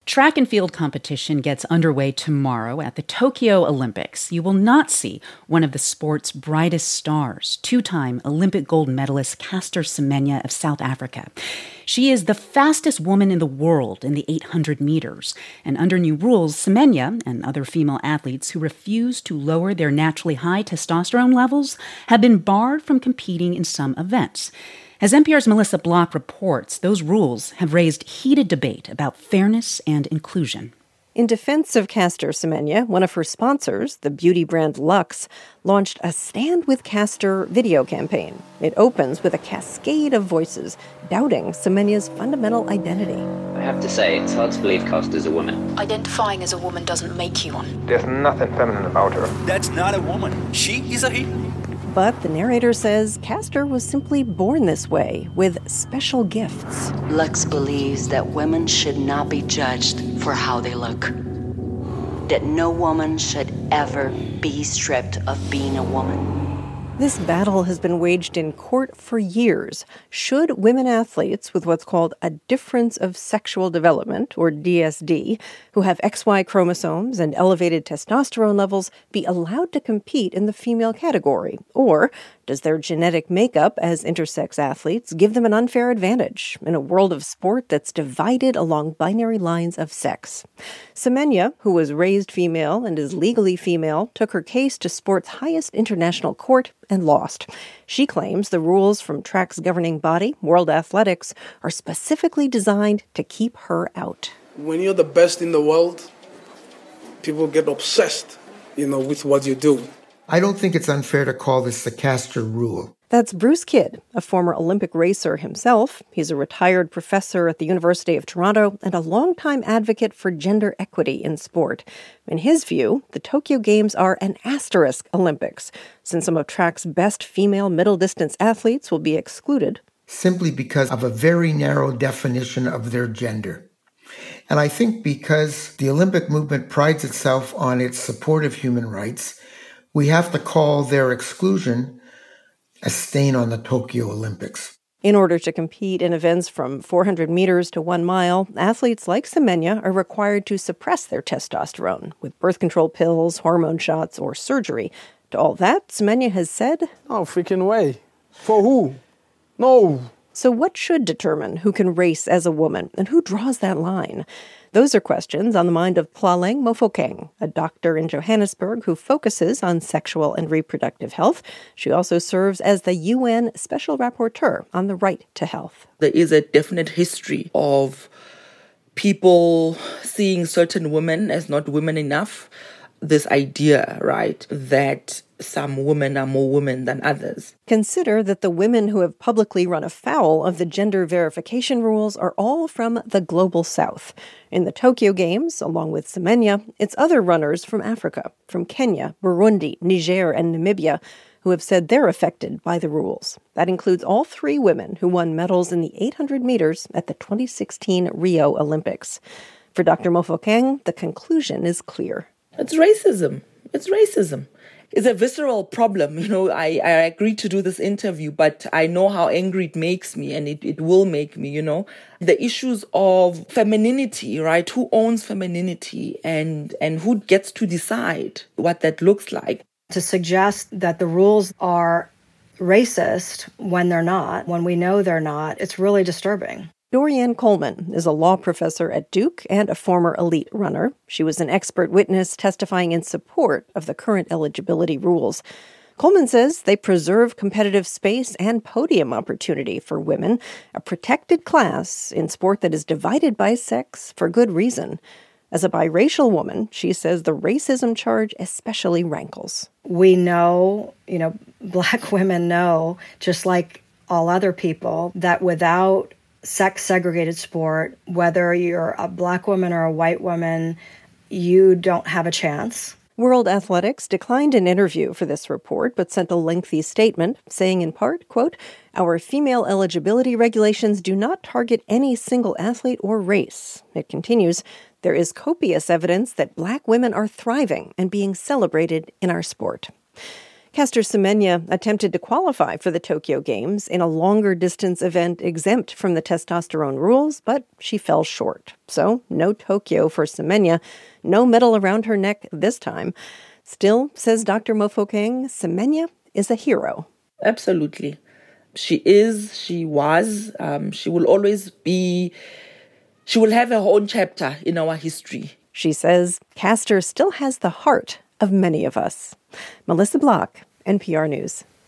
Track and field competition gets underway tomorrow at the Tokyo Olympics. You will not see one of the sport's brightest stars, two-time Olympic gold medalist Caster Semenya of South Africa. She is the fastest woman in the world in the 800 meters. And under new rules, Semenya and other female athletes who refuse to lower their naturally high testosterone levels have been barred from competing in some events. As NPR's Melissa Block reports, those rules have raised heated debate about fairness and inclusion. In defense of Caster Semenya, one of her sponsors, the beauty brand Lux, launched a Stand With Caster video campaign. It opens with a cascade of voices doubting Semenya's fundamental identity. I have to say, it's hard to believe Caster's a woman. Identifying as a woman doesn't make you one. There's nothing feminine about her. That's not a woman. She is a he. But the narrator says Caster was simply born this way, with special gifts. Lux believes that women should not be judged for how they look. That no woman should ever be stripped of being a woman. This battle has been waged in court for years. Should women athletes with what's called a difference of sexual development, or DSD, who have XY chromosomes and elevated testosterone levels, be allowed to compete in the female category? Or does their genetic makeup as intersex athletes give them an unfair advantage in a world of sport that's divided along binary lines of sex? Semenya, who was raised female and is legally female, took her case to sport's highest international court and lost. She claims the rules from track's governing body, World Athletics, are specifically designed to keep her out. When you're the best in the world, people get obsessed, with what you do. I don't think it's unfair to call this the Caster rule. That's Bruce Kidd, a former Olympic racer himself. He's a retired professor at the University of Toronto and a longtime advocate for gender equity in sport. In his view, the Tokyo Games are an asterisk Olympics, since some of track's best female middle-distance athletes will be excluded. Simply because of a very narrow definition of their gender. And I think because the Olympic movement prides itself on its support of human rights, we have to call their exclusion a stain on the Tokyo Olympics. In order to compete in events from 400 meters to 1 mile, athletes like Semenya are required to suppress their testosterone with birth control pills, hormone shots, or surgery. To all that, Semenya has said, "No freaking way. For who? No." So what should determine who can race as a woman and who draws that line? Those are questions on the mind of Plaleng Mofokeng, a doctor in Johannesburg who focuses on sexual and reproductive health. She also serves as the UN Special Rapporteur on the right to health. There is a definite history of people seeing certain women as not women enough. This idea, right, that some women are more women than others. Consider that the women who have publicly run afoul of the gender verification rules are all from the global south. In the Tokyo Games, along with Semenya, it's other runners from Africa, from Kenya, Burundi, Niger, and Namibia, who have said they're affected by the rules. That includes all 3 women who won medals in the 800 meters at the 2016 Rio Olympics. For Dr. Mofokeng, the conclusion is clear. It's racism. It's racism. It's a visceral problem. I agreed to do this interview, but I know how angry it makes me, and it will make me, The issues of femininity, right? Who owns femininity and who gets to decide what that looks like? To suggest that the rules are racist when they're not, when we know they're not, it's really disturbing. Dorianne Coleman is a law professor at Duke and a former elite runner. She was an expert witness testifying in support of the current eligibility rules. Coleman says they preserve competitive space and podium opportunity for women, a protected class in sport that is divided by sex for good reason. As a biracial woman, she says the racism charge especially rankles. We know, Black women know, just like all other people, that without sex-segregated sport, whether you're a Black woman or a white woman, you don't have a chance. World Athletics declined an interview for this report, but sent a lengthy statement saying in part, quote, "Our female eligibility regulations do not target any single athlete or race." It continues, "There is copious evidence that Black women are thriving and being celebrated in our sport." Caster Semenya attempted to qualify for the Tokyo Games in a longer distance event exempt from the testosterone rules, but she fell short. So no Tokyo for Semenya, no medal around her neck this time. Still, says Dr. Mofokeng, Semenya is a hero. Absolutely. She is, she was, she will always be, she will have her own chapter in our history. She says Caster still has the heart of many of us. Melissa Block, NPR News.